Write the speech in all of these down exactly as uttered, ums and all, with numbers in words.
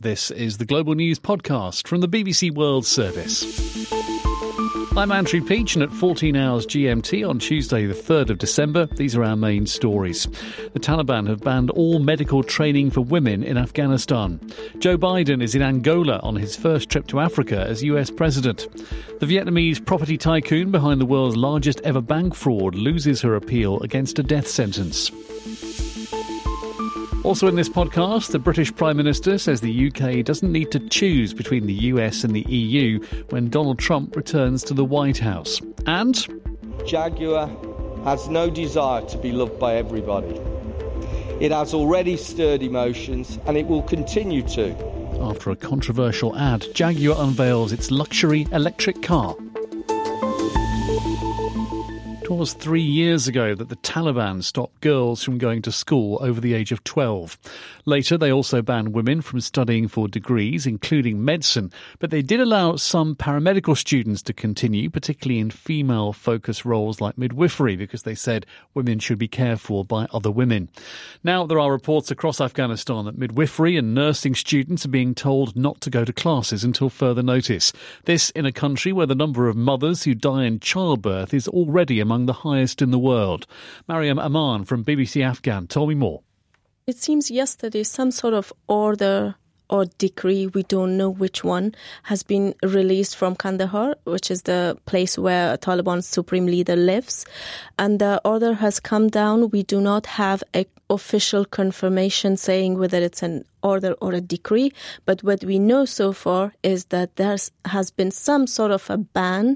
This is the Global News Podcast from the B B C World Service. I'm Andrew Peach, and at fourteen hours G M T on Tuesday the third of December, these are our main stories. The Taliban have banned all medical training for women in Afghanistan. Joe Biden is in Angola on his first trip to Africa as U S President. The Vietnamese property tycoon behind the world's largest ever bank fraud loses her appeal against a death sentence. Also in this podcast, the British Prime Minister says the U K doesn't need to choose between the U S and the E U when Donald Trump returns to the White House. And Jaguar has no desire to be loved by everybody. It has already stirred emotions, and it will continue to. After a controversial ad, Jaguar unveils its luxury electric car. It was three years ago that the Taliban stopped girls from going to school over the age of twelve. Later, they also banned women from studying for degrees, including medicine, but they did allow some paramedical students to continue, particularly in female-focused roles like midwifery, because they said women should be cared for by other women. Now, there are reports across Afghanistan that midwifery and nursing students are being told not to go to classes until further notice. This in a country where the number of mothers who die in childbirth is already among the highest in the world. Mariam Aman from B B C Afghan told me more. It seems yesterday some sort of order or decree, we don't know which one, has been released from Kandahar, which is the place where Taliban's supreme leader lives. And the order has come down. We do not have an official confirmation saying whether it's an order or a decree. But what we know so far is that there has been some sort of a ban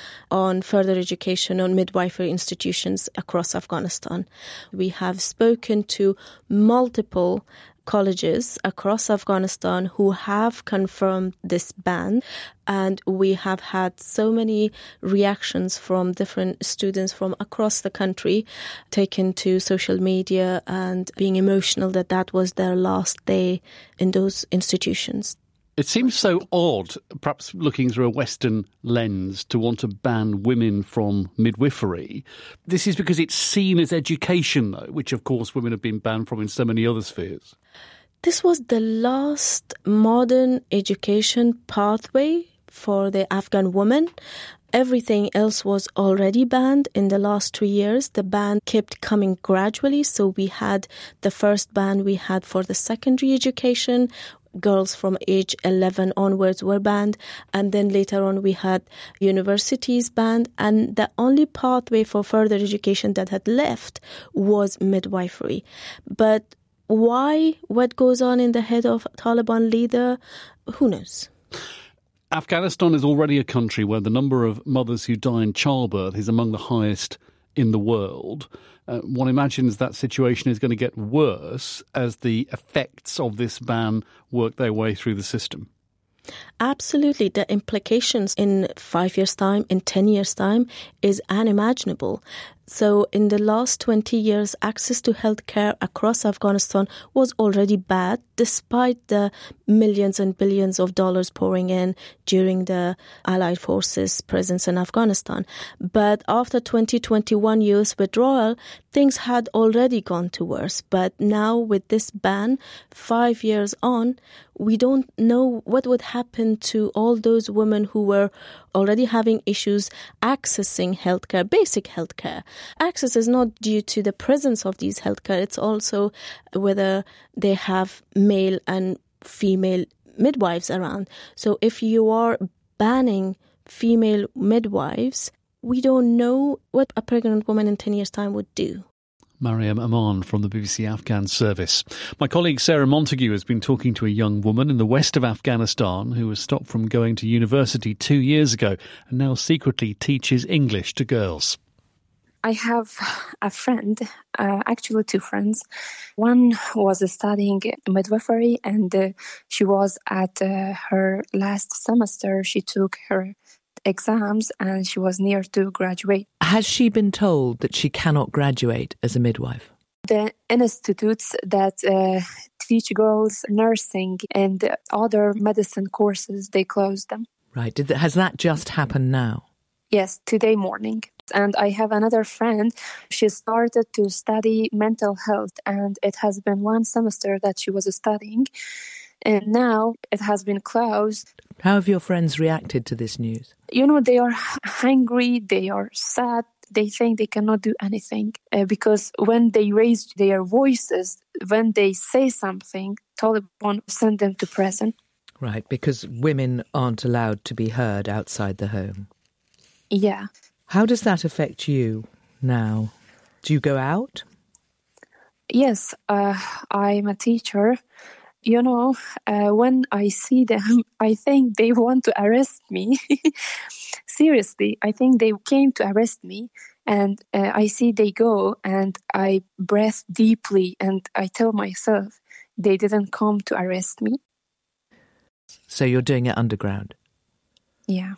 on further education on midwifery institutions across Afghanistan. We have spoken to multiple colleges across Afghanistan who have confirmed this ban, and we have had so many reactions from different students from across the country taken to social media and being emotional that that was their last day in those institutions. It seems so odd, perhaps looking through a Western lens, to want to ban women from midwifery. This is because it's seen as education, though, which, of course, women have been banned from in so many other spheres. This was the last modern education pathway for the Afghan woman. Everything else was already banned in the last three years. The ban kept coming gradually. So we had the first ban we had for the secondary education. Girls from age eleven onwards were banned, and then later on we had universities banned, and the only pathway for further education that had left was midwifery. But why? What goes on in the head of a Taliban leader? Who knows? Afghanistan is already a country where the number of mothers who die in childbirth is among the highest in the world. Uh, one imagines that situation is going to get worse as the effects of this ban work their way through the system. Absolutely. The implications in five years' time, in ten years' time, is unimaginable. So in the last twenty years, access to healthcare across Afghanistan was already bad, despite the millions and billions of dollars pouring in during the Allied forces' presence in Afghanistan. But after twenty twenty-one U S withdrawal, things had already gone to worse. But now with this ban, five years on, we don't know what would happen to all those women who were already having issues accessing healthcare, basic healthcare. Access is not due to the presence of these healthcare. It's also whether they have male and female midwives around. So if you are banning female midwives, we don't know what a pregnant woman in ten years' time would do. Mariam Aman from the B B C Afghan service. My colleague Sarah Montague has been talking to a young woman in the west of Afghanistan who was stopped from going to university two years ago and now secretly teaches English to girls. I have a friend, uh, actually two friends. One was studying midwifery, and uh, she was at uh, her last semester. She took her exams and she was near to graduate. Has she been told that she cannot graduate as a midwife? The institutes that uh, teach girls nursing and other medicine courses, they closed them. Right. Did that, has that just happened now? Yes, today morning. And I have another friend. She started to study mental health, and it has been one semester that she was studying. And now it has been closed. How have your friends reacted to this news? You know, they are angry, they are sad. They think they cannot do anything uh, because when they raise their voices, when they say something, Taliban send them to prison. Right, because women aren't allowed to be heard outside the home. Yeah. How does that affect you now? Do you go out? Yes, uh, I'm a teacher. You know, uh, when I see them, I think they want to arrest me. Seriously, I think they came to arrest me. And uh, I see they go and I breathe deeply and I tell myself they didn't come to arrest me. So you're doing it underground? Yeah.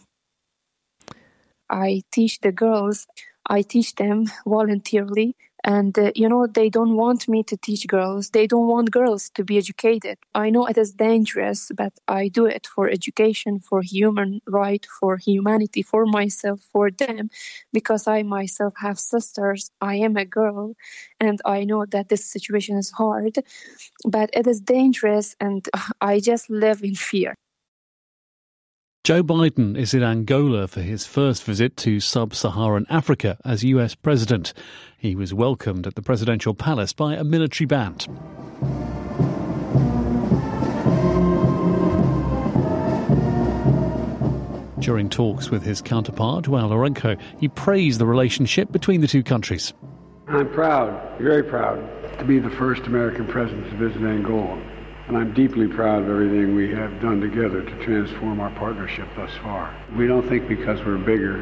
I teach the girls, I teach them voluntarily. And, uh, you know, they don't want me to teach girls. They don't want girls to be educated. I know it is dangerous, but I do it for education, for human right, for humanity, for myself, for them, because I myself have sisters. I am a girl, and I know that this situation is hard, but it is dangerous, and I just live in fear. Joe Biden is in Angola for his first visit to sub-Saharan Africa as U S president. He was welcomed at the presidential palace by a military band. During talks with his counterpart, João Lourenço, he praised the relationship between the two countries. I'm proud, very proud, to be the first American president to visit Angola. And I'm deeply proud of everything we have done together to transform our partnership thus far. We don't think because we're bigger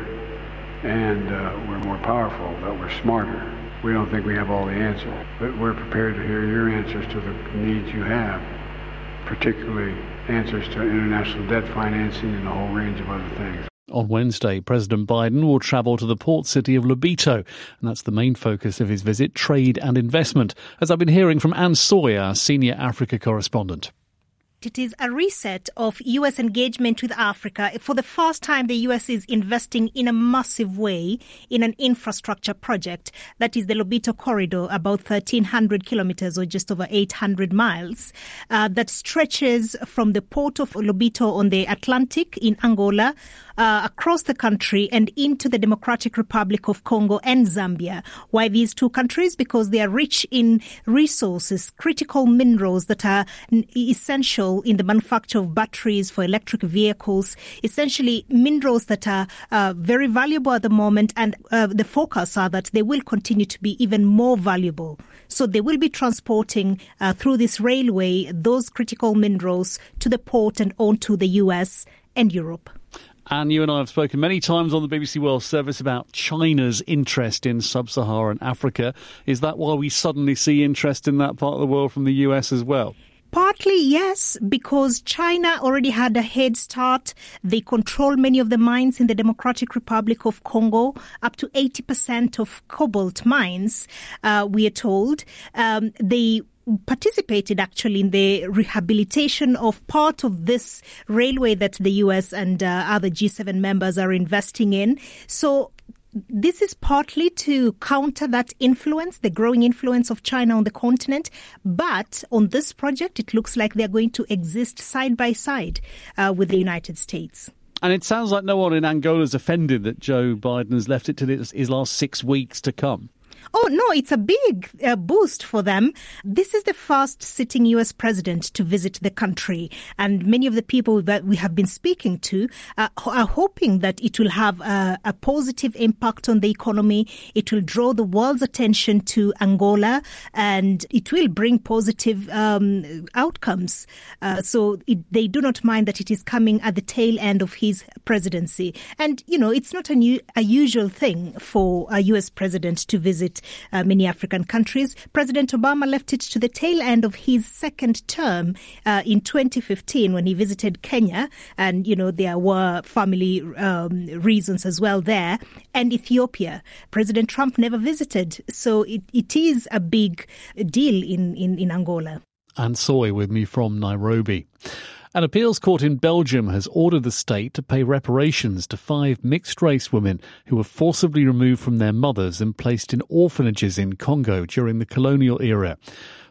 and uh, we're more powerful that we're smarter. We don't think we have all the answers, but we're prepared to hear your answers to the needs you have, particularly answers to international debt financing and a whole range of other things. On Wednesday, President Biden will travel to the port city of Lobito, and that's the main focus of his visit, trade and investment, as I've been hearing from Anne Soy, our senior Africa correspondent. It is a reset of U S engagement with Africa. For the first time, the U S is investing in a massive way in an infrastructure project. That is the Lobito Corridor, about thirteen hundred kilometers or just over eight hundred miles, uh, that stretches from the port of Lobito on the Atlantic in Angola uh, across the country and into the Democratic Republic of Congo and Zambia. Why these two countries? Because they are rich in resources, critical minerals that are essential in the manufacture of batteries for electric vehicles, essentially minerals that are uh, very valuable at the moment, and uh, the forecasts are that they will continue to be even more valuable. So they will be transporting uh, through this railway those critical minerals to the port and on to the U S and Europe. And you and I have spoken many times on the B B C World Service about China's interest in sub-Saharan Africa. Is that why we suddenly see interest in that part of the world from the U S as well? Partly, yes, because China already had a head start. They control many of the mines in the Democratic Republic of Congo, up to eighty percent of cobalt mines, uh, we are told. Um, they participated actually in the rehabilitation of part of this railway that the U S and uh, other G seven members are investing in. So this is partly to counter that influence, the growing influence of China on the continent. But on this project, it looks like they're going to exist side by side uh, with the United States. And it sounds like no one in Angola is offended that Joe Biden has left it to his, his last six weeks to come. Oh, no, it's a big uh, boost for them. This is the first sitting U S president to visit the country. And many of the people that we have been speaking to uh, are hoping that it will have a, a positive impact on the economy. It will draw the world's attention to Angola, and it will bring positive um, outcomes. Uh, so it, they do not mind that it is coming at the tail end of his presidency. And, you know, it's not a, new, a usual thing for a U S president to visit Uh, many African countries. President Obama left it to the tail end of his second term uh, in twenty fifteen when he visited Kenya. And, you know, there were family um, reasons as well there. And Ethiopia. President Trump never visited. So it, it is a big deal in, in, in Angola. And Soy with me from Nairobi. An appeals court in Belgium has ordered the state to pay reparations to five mixed-race women who were forcibly removed from their mothers and placed in orphanages in Congo during the colonial era.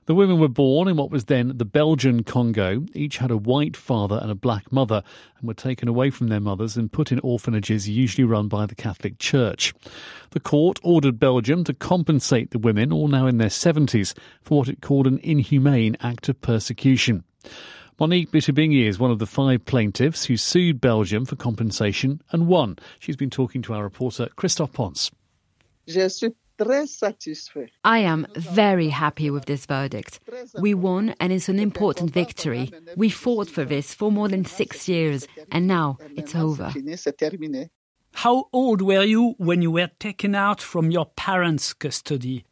The women were born in what was then the Belgian Congo. Each had a white father and a black mother and were taken away from their mothers and put in orphanages usually run by the Catholic Church. The court ordered Belgium to compensate the women, all now in their seventies, for what it called an inhumane act of persecution. Monique Bitubingi is one of the five plaintiffs who sued Belgium for compensation and won. She's been talking to our reporter Christophe Ponce. I am very happy with this verdict. We won, and it's an important victory. We fought for this for more than six years, and now it's over. How old were you when you were taken out from your parents' custody?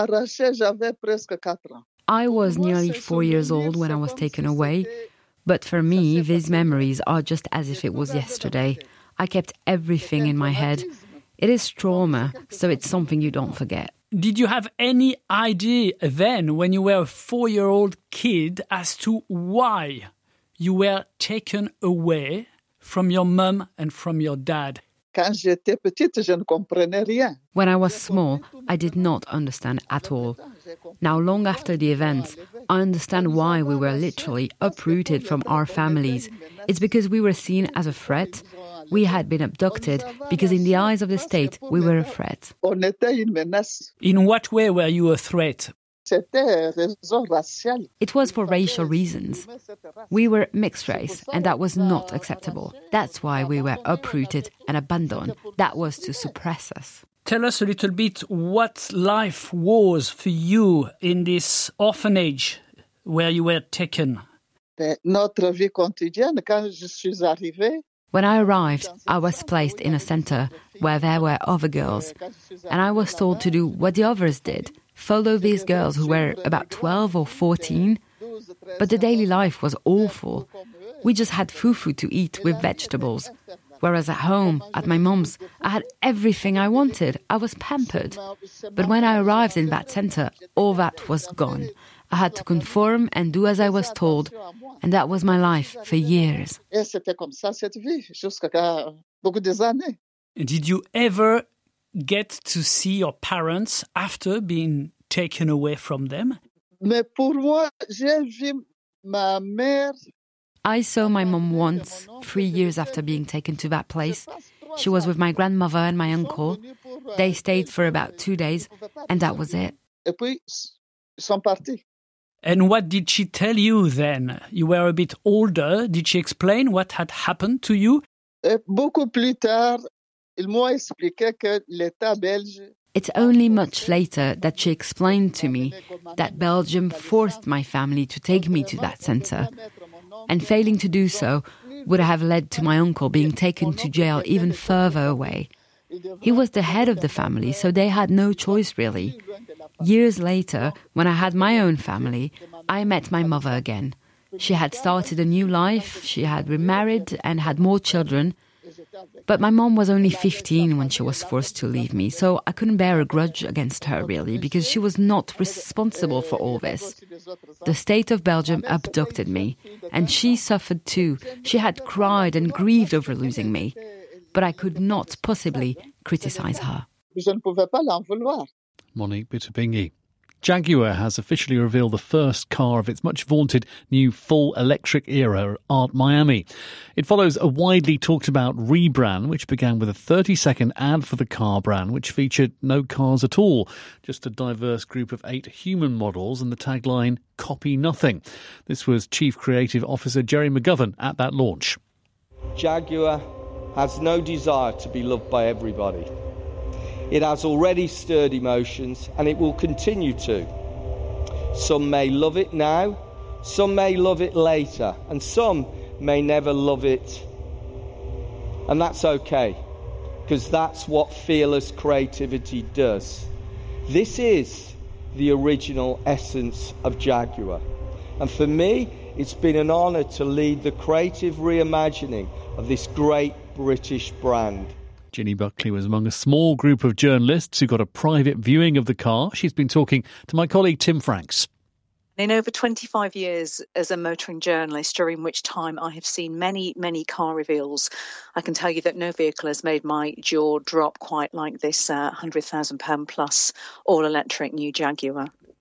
I was nearly four years old when I was taken away, but for me, these memories are just as if it was yesterday. I kept everything in my head. It is trauma, so it's something you don't forget. Did you have any idea then, when you were a four-year-old kid, as to why you were taken away from your mum and from your dad? When I was small, I did not understand at all. Now, long after the events, I understand why we were literally uprooted from our families. It's because we were seen as a threat. We had been abducted because in the eyes of the state, we were a threat. In what way were you a threat? It was for racial reasons. We were mixed race, and that was not acceptable. That's why we were uprooted and abandoned. That was to suppress us. Tell us a little bit what life was for you in this orphanage where you were taken. When I arrived, I was placed in a centre where there were other girls, and I was told to do what the others did, follow these girls who were about twelve or fourteen. But the daily life was awful. We just had fufu to eat with vegetables. Whereas at home, at my mum's, I had everything I wanted. I was pampered. But when I arrived in that centre, all that was gone. I had to conform and do as I was told, and that was my life for years. Did you ever get to see your parents after being taken away from them? I saw my mum once, three years after being taken to that place. She was with my grandmother and my uncle. They stayed for about two days, and that was it. And what did she tell you then? You were a bit older. Did she explain what had happened to you? It's only much later that she explained to me that Belgium forced my family to take me to that centre. And failing to do so would have led to my uncle being taken to jail even further away. He was the head of the family, so they had no choice really. Years later, when I had my own family, I met my mother again. She had started a new life, she had remarried and had more children. But my mom was only fifteen when she was forced to leave me, so I couldn't bear a grudge against her really, because she was not responsible for all this. The state of Belgium abducted me, and she suffered too. She had cried and grieved over losing me, but I could not possibly criticize her. Monique Bitubingi. Jaguar has officially revealed the first car of its much-vaunted new full-electric era, Art Miami. It follows a widely talked-about rebrand, which began with a thirty-second ad for the car brand, which featured no cars at all, just a diverse group of eight human models and the tagline, "Copy Nothing." This was Chief Creative Officer Jerry McGovern at that launch. Jaguar has no desire to be loved by everybody. It has already stirred emotions, and it will continue to. Some may love it now, some may love it later, and some may never love it. And that's okay, because that's what fearless creativity does. This is the original essence of Jaguar. And for me, it's been an honour to lead the creative reimagining of this great British brand. Ginny Buckley was among a small group of journalists who got a private viewing of the car. She's been talking to my colleague Tim Franks. In over twenty-five years as a motoring journalist, during which time I have seen many, many car reveals, I can tell you that no vehicle has made my jaw drop quite like this uh, one hundred thousand pounds plus all-electric new Jaguar.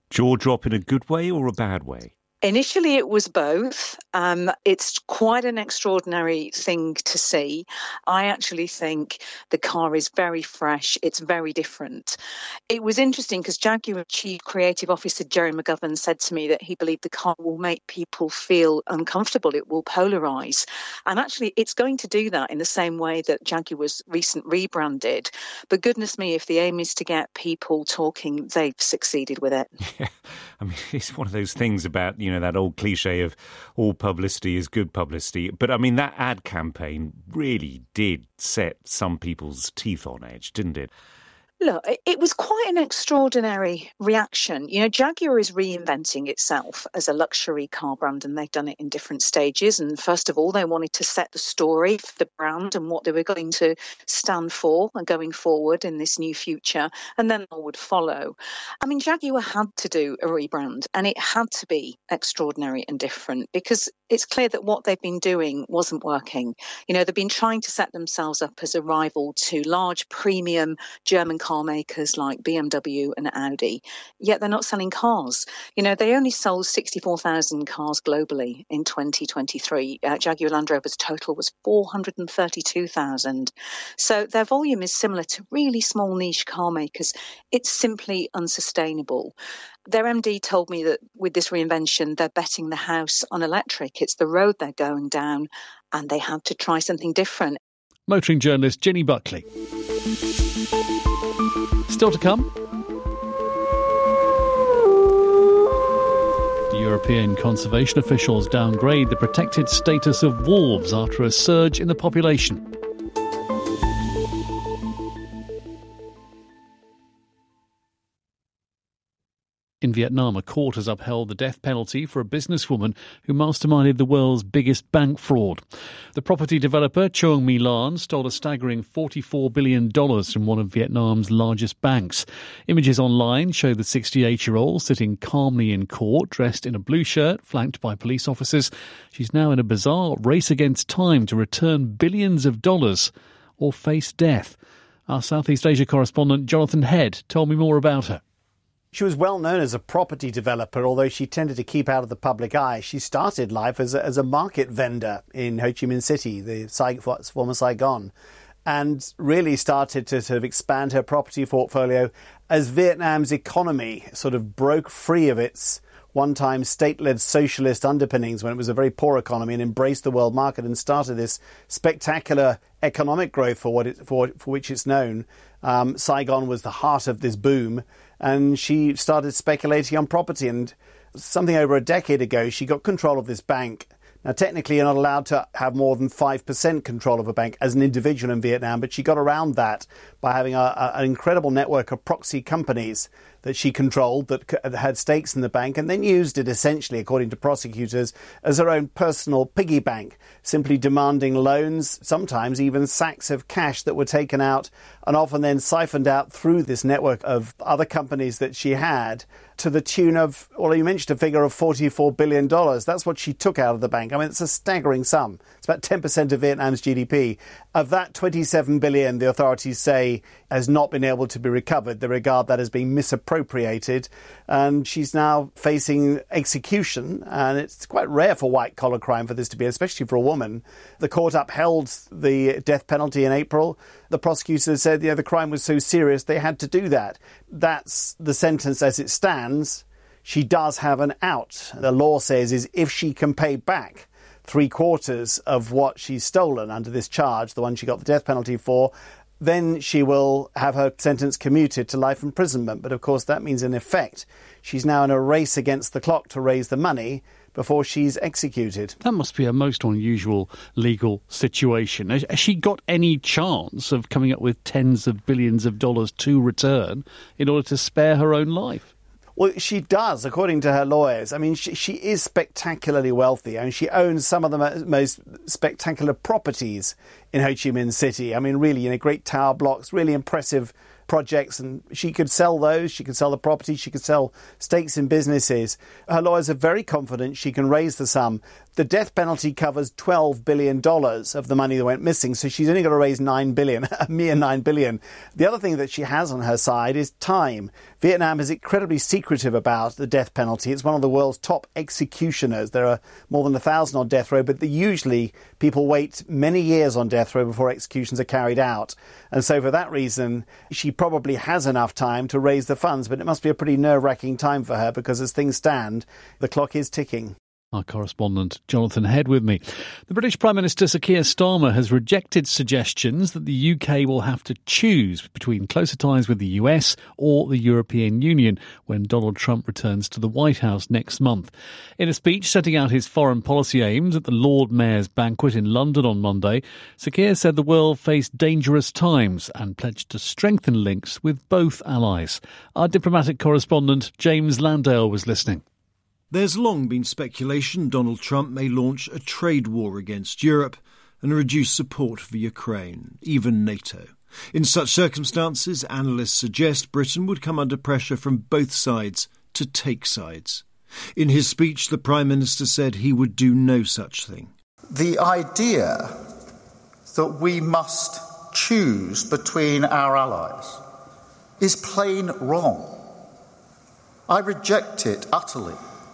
Jaw drop in a good way or a bad way? Initially, it was both. Um, it's quite an extraordinary thing to see. I actually think the car is very fresh. It's very different. It was interesting because Jaguar Chief Creative Officer Jerry McGovern said to me that he believed the car will make people feel uncomfortable. It will polarise. And actually, it's going to do that in the same way that Jaguar's recent rebranded. But goodness me, if the aim is to get people talking, they've succeeded with it. Yeah, I mean, it's one of those things about, you know, that old cliche of all publicity is good publicity. But I mean, that ad campaign really did set some people's teeth on edge, didn't it? Look, it was quite an extraordinary reaction. You know, Jaguar is reinventing itself as a luxury car brand, and they've done it in different stages. And first of all, they wanted to set the story for the brand and what they were going to stand for and going forward in this new future. And then all would follow. I mean, Jaguar had to do a rebrand, and it had to be extraordinary and different because it's clear that what they've been doing wasn't working. You know, they've been trying to set themselves up as a rival to large premium German car makers like B M W and Audi, yet they're not selling cars. You know, they only sold sixty-four thousand cars globally in twenty twenty-three. Uh, Jaguar Land Rover's total was four hundred thirty-two thousand. So their volume is similar to really small niche car makers. It's simply unsustainable. Their M D told me that with this reinvention, they're betting the house on electric. It's the road they're going down, and they had to try something different. Motoring journalist Ginny Buckley. Still to come. European conservation officials downgrade the protected status of wolves after a surge in the population. In Vietnam, a court has upheld the death penalty for a businesswoman who masterminded the world's biggest bank fraud. The property developer Chuong My Lan stole a staggering forty-four billion dollars from one of Vietnam's largest banks. Images online show the sixty-eight-year-old sitting calmly in court, dressed in a blue shirt, flanked by police officers. She's now in a bizarre race against time to return billions of dollars or face death. Our Southeast Asia correspondent Jonathan Head told me more about her. She was well known as a property developer, although she tended to keep out of the public eye. She started life as a, as a market vendor in Ho Chi Minh City, the former Saigon, and really started to sort of expand her property portfolio as Vietnam's economy sort of broke free of its one-time state-led socialist underpinnings when it was a very poor economy and embraced the world market and started this spectacular economic growth for what it, for, for which it's known. Um, Saigon was the heart of this boom, and she started speculating on property. And something over a decade ago, she got control of this bank. Now, technically, you're not allowed to have more than five percent control of a bank as an individual in Vietnam, but she got around that by having a, a, an incredible network of proxy companies that she controlled that had stakes in the bank, and then used it essentially, according to prosecutors, as her own personal piggy bank, simply demanding loans, sometimes even sacks of cash that were taken out and often then siphoned out through this network of other companies that she had, to the tune of, well, you mentioned a figure of forty-four billion dollars. That's what she took out of the bank. I mean, it's a staggering sum. It's about ten percent of Vietnam's G D P. Of that, twenty-seven billion dollars, the authorities say, has not been able to be recovered. They regard that as being misappropriated. And she's now facing execution. And it's quite rare for white-collar crime for this to be, especially for a woman. The court upheld the death penalty in April. The prosecutors said, you know, the crime was so serious they had to do that. That's the sentence as it stands. She does have an out. The law says is if she can pay back three quarters of what she's stolen under this charge, the one she got the death penalty for, then she will have her sentence commuted to life imprisonment. But of course, that means in effect, she's now in a race against the clock to raise the money before she's executed. That must be a most unusual legal situation. Has she got any chance of coming up with tens of billions of dollars to return in order to spare her own life? Well, she does, according to her lawyers. I mean, she, she is spectacularly wealthy, and she owns some of the mo- most spectacular properties in Ho Chi Minh City. I mean, really, you know, great tower blocks, really impressive projects, and she could sell those, she could sell the property, she could sell stakes in businesses. Her lawyers are very confident she can raise the sum. the death penalty covers twelve billion dollars of the money that went missing, so she's only got to raise nine billion dollars, a mere nine billion dollars. The other thing that she has on her side is time. Vietnam is incredibly secretive about the death penalty. It's one of the world's top executioners. There are more than a thousand on death row, but usually people wait many years on death row before executions are carried out. And so for that reason, she probably has enough time to raise the funds, but it must be a pretty nerve-wracking time for her because as things stand, the clock is ticking. Our correspondent Jonathan Head with me. The British Prime Minister Sir Keir Starmer has rejected suggestions that the U K will have to choose between closer ties with the U S or the European Union when Donald Trump returns to the White House next month. In a speech setting out his foreign policy aims at the Lord Mayor's banquet in London on Monday, Sir Keir said the world faced dangerous times and pledged to strengthen links with both allies. Our diplomatic correspondent James Landale was listening. There's long been speculation Donald Trump may launch a trade war against Europe and reduce support for Ukraine, even NATO. In such circumstances, analysts suggest Britain would come under pressure from both sides to take sides. In his speech, the Prime Minister said he would do no such thing. The idea that we must choose between our allies is plain wrong. I reject it utterly.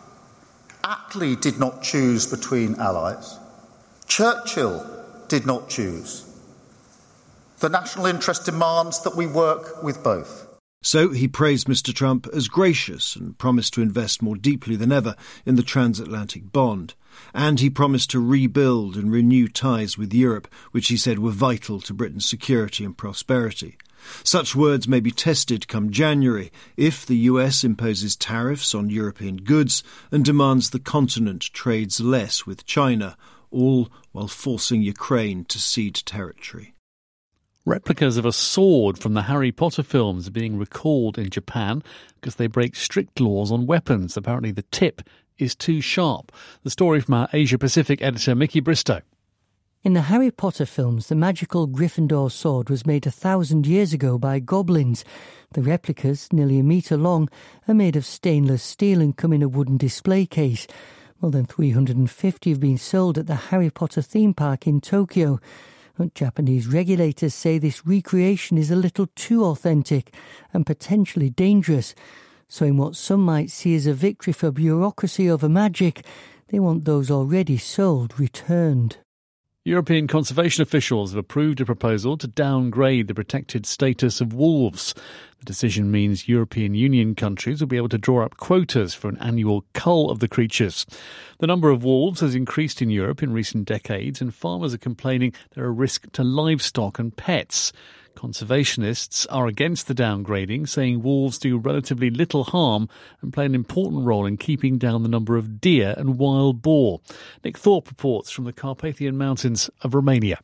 Attlee did not choose between allies. Churchill did not choose. The national interest demands that we work with both. So he praised Mister Trump as gracious and promised to invest more deeply than ever in the transatlantic bond. And he promised to rebuild and renew ties with Europe, which he said were vital to Britain's security and prosperity. Such words may be tested come January if the U S imposes tariffs on European goods and demands the continent trades less with China, all while forcing Ukraine to cede territory. Replicas of a sword from the Harry Potter films are being recalled in Japan because they break strict laws on weapons. Apparently the tip is too sharp. The story from our Asia-Pacific editor, Mickey Bristow. In the Harry Potter films, the magical Gryffindor sword was made a thousand years ago by goblins. The replicas, nearly a metre long, are made of stainless steel and come in a wooden display case. More than three hundred fifty have been sold at the Harry Potter theme park in Tokyo. But Japanese regulators say this recreation is a little too authentic and potentially dangerous. So in what some might see as a victory for bureaucracy over magic, they want those already sold returned. European conservation officials have approved a proposal to downgrade the protected status of wolves. The decision means European Union countries will be able to draw up quotas for an annual cull of the creatures. The number of wolves has increased in Europe in recent decades, and farmers are complaining they're a risk to livestock and pets. Conservationists are against the downgrading, saying wolves do relatively little harm and play an important role in keeping down the number of deer and wild boar. Nick Thorpe reports from the Carpathian Mountains of Romania.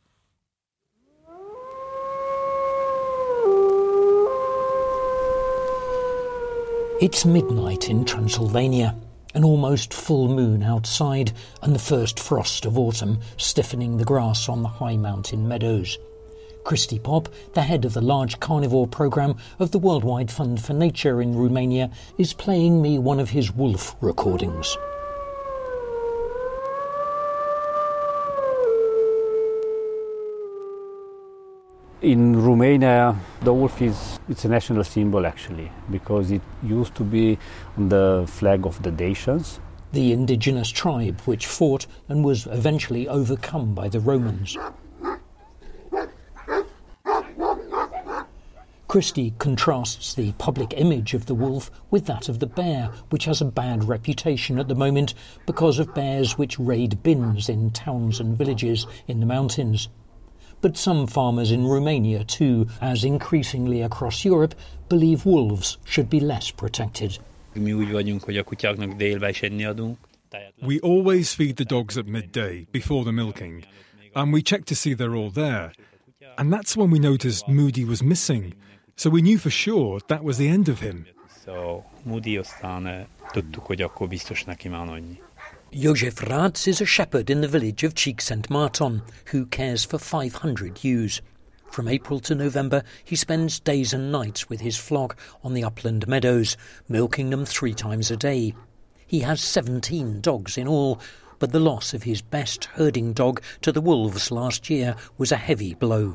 It's midnight in Transylvania, an almost full moon outside and the first frost of autumn stiffening the grass on the high mountain meadows. Christy Pop, the head of the large carnivore programme of the Worldwide Fund for Nature in Romania, is playing me one of his wolf recordings. In Romania, the wolf is it's a national symbol actually, because it used to be on the flag of the Dacians. The indigenous tribe which fought and was eventually overcome by the Romans. Christie contrasts the public image of the wolf with that of the bear, which has a bad reputation at the moment because of bears which raid bins in towns and villages in the mountains. But some farmers in Romania too, as increasingly across Europe, believe wolves should be less protected. We always feed the dogs at midday, before the milking, and we check to see they're all there. And that's when we noticed Moody was missing. So we knew for sure that was the end of him. Jozef Radz is a shepherd in the village of Csík-Szent-Márton who cares for five hundred ewes. From April to November, he spends days and nights with his flock on the upland meadows, milking them three times a day. He has seventeen dogs in all, but the loss of his best herding dog to the wolves last year was a heavy blow.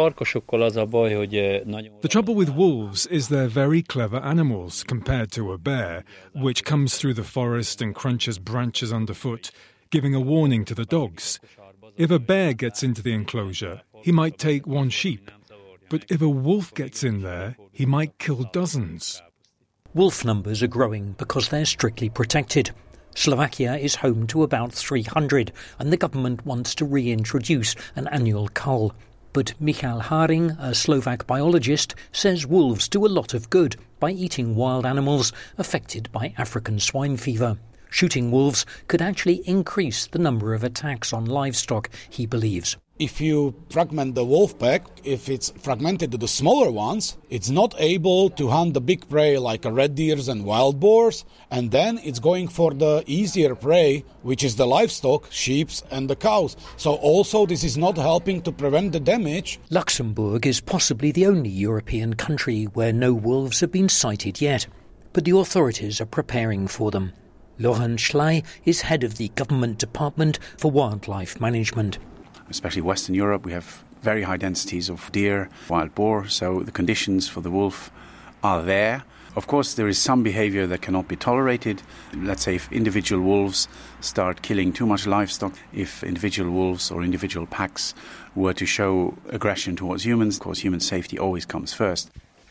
The trouble with wolves is they're very clever animals compared to a bear, which comes through the forest and crunches branches underfoot, giving a warning to the dogs. If a bear gets into the enclosure, he might take one sheep. But if a wolf gets in there, he might kill dozens. Wolf numbers are growing because they're strictly protected. Slovakia is home to about three hundred, and the government wants to reintroduce an annual cull. But Michal Haring, a Slovak biologist, says wolves do a lot of good by eating wild animals affected by African swine fever. Shooting wolves could actually increase the number of attacks on livestock, he believes. If you fragment the wolf pack, if it's fragmented to the smaller ones, it's not able to hunt the big prey like red deers and wild boars, and then it's going for the easier prey, which is the livestock, sheep and the cows. So also this is not helping to prevent the damage. Luxembourg is possibly the only European country where no wolves have been sighted yet, but the authorities are preparing for them. Laurent Schley is head of the Government Department for Wildlife Management. Especially Western Europe, we have very high densities of deer, wild boar, so the conditions for the wolf are there. Of course, there is some behavior that cannot be tolerated. Let's say if individual wolves start killing too much livestock, if individual wolves or individual packs were to show aggression towards humans, of course, human safety always comes first.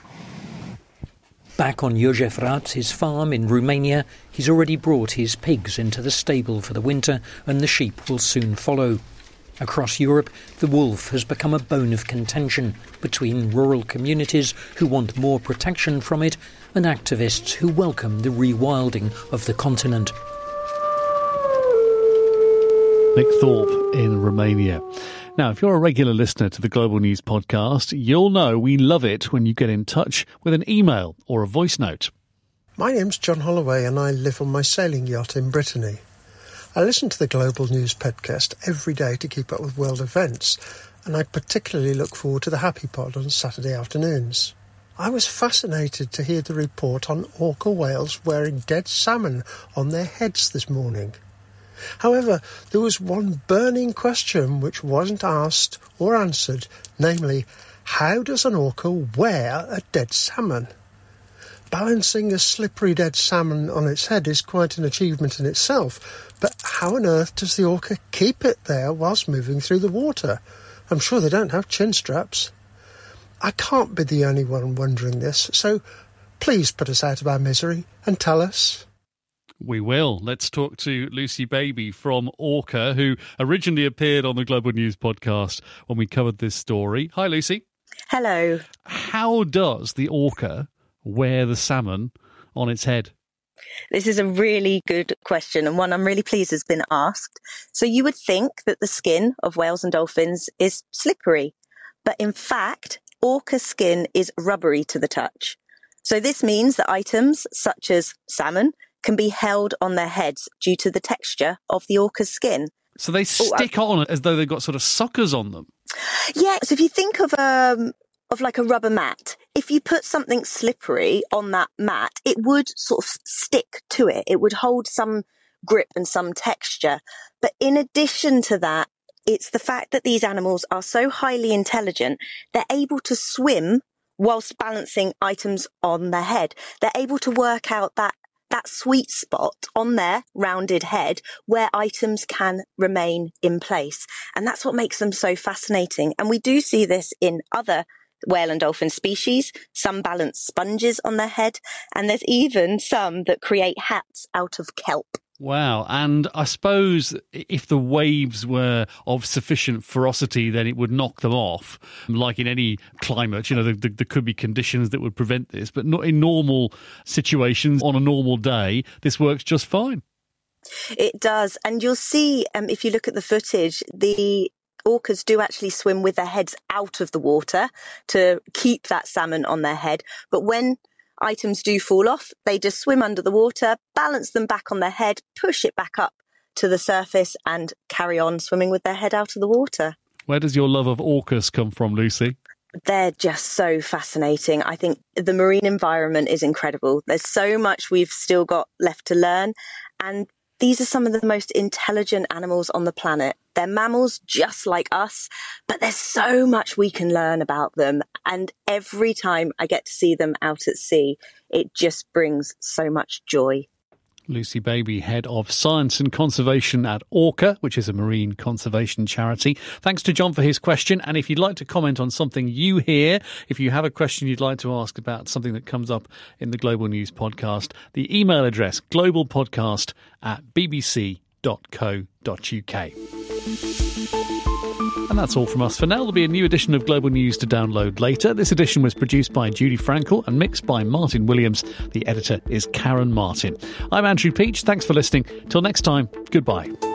Back on Jozef Ratz's farm in Romania, he's already brought his pigs into the stable for the winter, and the sheep will soon follow. Across Europe, the wolf has become a bone of contention between rural communities who want more protection from it and activists who welcome the rewilding of the continent. Nick Thorpe in Romania. Now, if you're a regular listener to the Global News podcast, you'll know we love it when you get in touch with an email or a voice note. My name's John Holloway and I live on my sailing yacht in Brittany. I listen to the Global News podcast every day to keep up with world events, and I particularly look forward to the Happy Pod on Saturday afternoons. I was fascinated to hear the report on orca whales wearing dead salmon on their heads this morning. However, there was one burning question which wasn't asked or answered, namely, how does an orca wear a dead salmon? Balancing a slippery dead salmon on its head is quite an achievement in itself, but how on earth does the orca keep it there whilst moving through the water? I'm sure they don't have chin straps. I can't be the only one wondering this, so please put us out of our misery and tell us. We will. Let's talk to Lucy Baby from Orca, who originally appeared on the Global News podcast when we covered this story. Hi, Lucy. Hello. How does the orca wear the salmon on its head? This is a really good question, and one I'm really pleased has been asked. So you would think that the skin of whales and dolphins is slippery, but in fact, orca skin is rubbery to the touch. So this means that items such as salmon can be held on their heads due to the texture of the orca's skin. So they stick oh, I... on as though they've got sort of suckers on them. Yeah, so if you think of um of like a rubber mat, if you put something slippery on that mat, it would sort of stick to it. It would hold some grip and some texture. But in addition to that, it's the fact that these animals are so highly intelligent, they're able to swim whilst balancing items on their head. They're able to work out that that sweet spot on their rounded head where items can remain in place. And that's what makes them so fascinating. And we do see this in other whale and dolphin species. Some balance sponges on their head, and there's even some that create hats out of kelp. Wow. And I suppose if the waves were of sufficient ferocity, then it would knock them off. Like in any climate, you know, there, there could be conditions that would prevent this, but not in normal situations on a normal day, this works just fine. It does. And you'll see, um, if you look at the footage, the orcas do actually swim with their heads out of the water to keep that salmon on their head. But when items do fall off, they just swim under the water, balance them back on their head, push it back up to the surface and carry on swimming with their head out of the water. Where does your love of orcas come from, Lucy? They're just so fascinating. I think the marine environment is incredible. There's so much we've still got left to learn, and These are some of the most intelligent animals on the planet. They're mammals just like us, but there's so much we can learn about them. And every time I get to see them out at sea, it just brings so much joy. Lucy Baby, Head of Science and Conservation at Orca, which is a marine conservation charity. Thanks to John for his question. And if you'd like to comment on something you hear, if you have a question you'd like to ask about something that comes up in the Global News podcast, the email address globalpodcast at bbc dot co dot uk. And that's all from us for now. There'll be a new edition of Global News to download later. This edition was produced by Judy Frankel and mixed by Martin Williams. The editor is Karen Martin. I'm Andrew Peach. Thanks for listening. Till next time, goodbye.